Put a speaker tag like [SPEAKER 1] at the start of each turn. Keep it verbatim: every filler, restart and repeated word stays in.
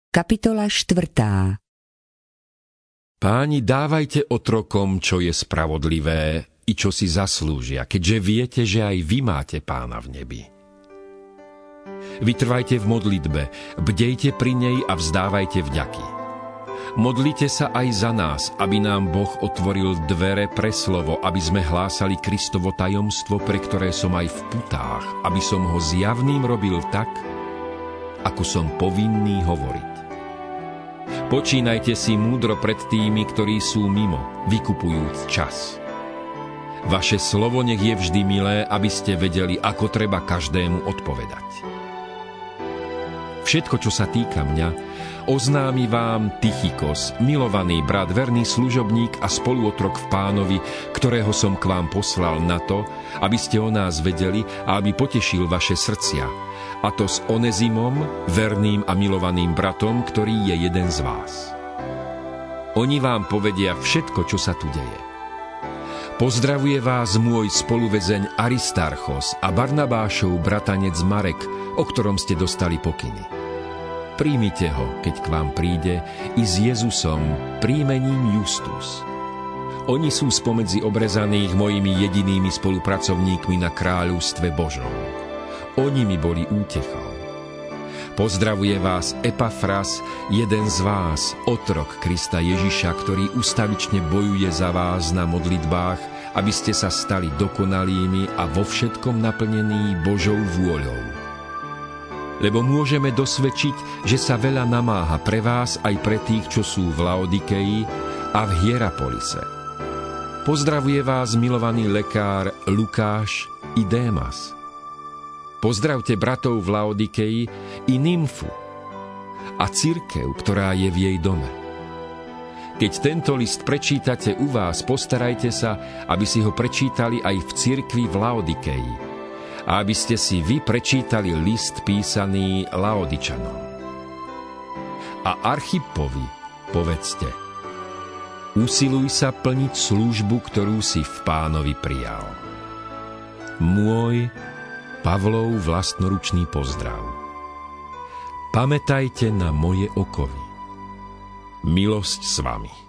[SPEAKER 1] Kapitola štvrtá.
[SPEAKER 2] Páni, dávajte otrokom, čo je spravodlivé, i čo si zaslúžia, keďže viete, že aj vy máte Pána v nebi. Vytrvajte v modlitbe, bdejte pri nej a vzdávajte vďaky. Modlite sa aj za nás, aby nám Boh otvoril dvere pre slovo, aby sme hlásali Kristovo tajomstvo, pre ktoré som aj v putách, aby som ho zjavným robil tak, ako som povinný hovoriť. Počínajte si múdro pred tými, ktorí sú mimo, vykupujúc čas. Vaše slovo nech je vždy milé, aby ste vedeli, ako treba každému odpovedať. Všetko, čo sa týka mňa, oznámi vám Tychikos, milovaný brat, verný služobník a spoluotrok v Pánovi, ktorého som k vám poslal na to, aby ste o nás vedeli a aby potešil vaše srdcia, a to s Onezimom, verným a milovaným bratom, ktorý je jeden z vás. Oni vám povedia všetko, čo sa tu deje. Pozdravuje vás môj spoluväzeň Aristarchos a Barnabášov bratanec Marek, o ktorom ste dostali pokyny. Príjmite ho, keď k vám príde, i s Jezusom, príjmením Justus. Oni sú spomedzi obrezaných mojimi jedinými spolupracovníkmi na kráľovstve Božom. Oni mi boli útechou. Pozdravuje vás Epafras, jeden z vás, otrok Krista Ježiša, ktorý ustavične bojuje za vás na modlitbách, aby ste sa stali dokonalými a vo všetkom naplnení Božou vôľou. Lebo môžeme dosvedčiť, že sa veľa namáha pre vás aj pre tých, čo sú v Laodikeji a v Hierapolise. Pozdravuje vás milovaný lekár Lukáš i Démas. Pozdravte bratov v Laodikeji i Nymfu a cirkev, ktorá je v jej dome. Keď tento list prečítate u vás, postarajte sa, aby si ho prečítali aj v cirkvi v Laodikeji a aby ste si vy prečítali list písaný Laodičanom. A Archippovi povedzte: usiluj sa plniť službu, ktorú si v Pánovi prijal. Môj Pavlov vlastnoručný pozdrav. Pamätajte na moje okovy. Milosť s vami.